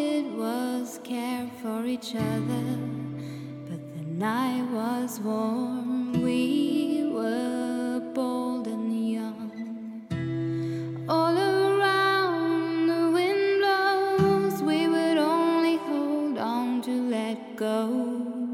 did was care for each other, but the night was warm. We were bold and young. All around the wind blows, we would only hold on to let go.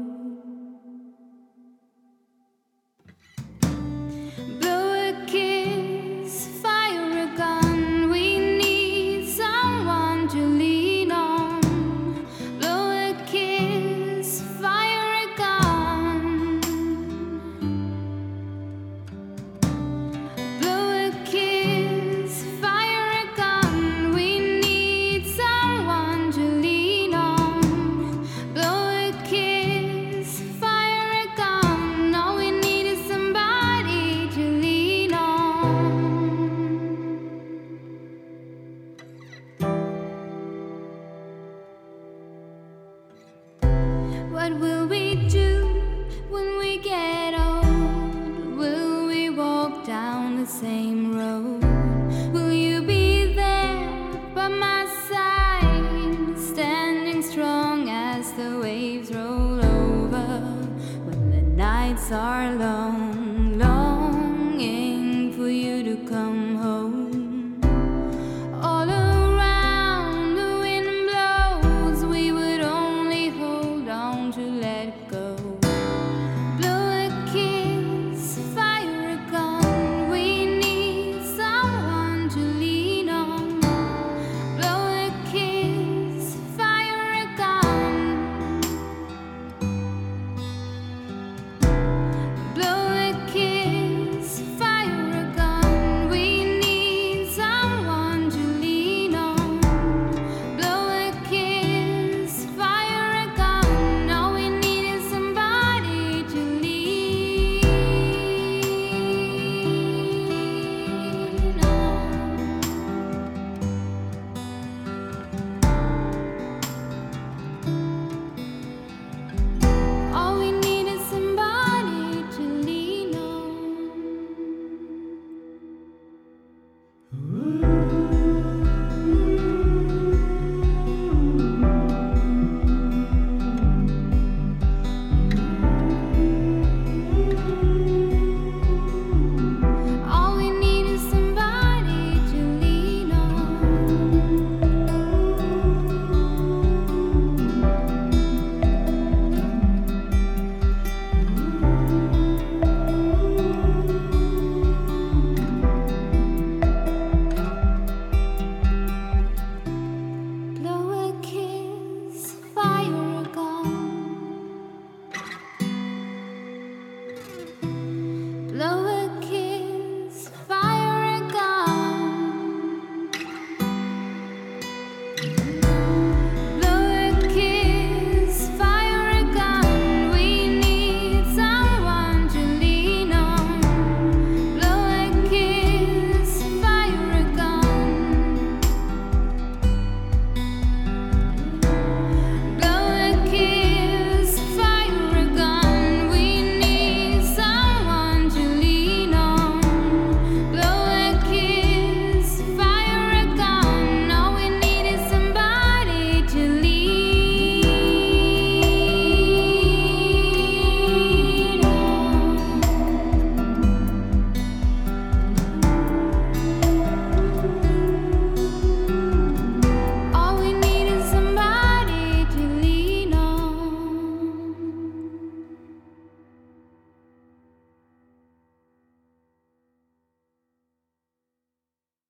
What will we do when we get old? Will we walk down the same road? Will you be there by my side, standing strong as the waves roll over when the nights are long?